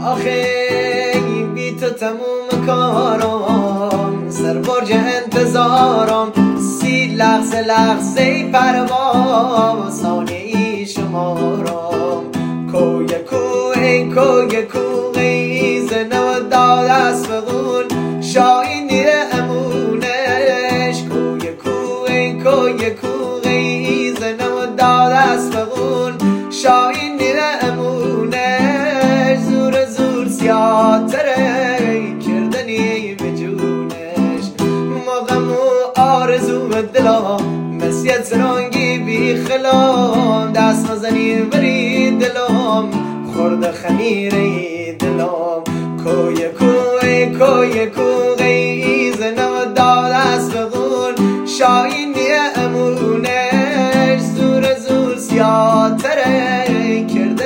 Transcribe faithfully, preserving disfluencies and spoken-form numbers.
آخه بی تو تموم کارم، سر برج انتظارم، سی لحظه لحظه پرواز ثانیه‌ای شمارم. کوی کوی کوی کوی زنو داد از فغون شاین نیره امونش. کوی کوی کوی کوی زنو داد از فغون شاین نیره امونش. زور زور سیاتره کردنی به جونش، مغم و آرزو دلم مسیت رنگی بی خلام. دست نزنی بری دلم خورد خمیره دلم. کوی کوی کوی کوی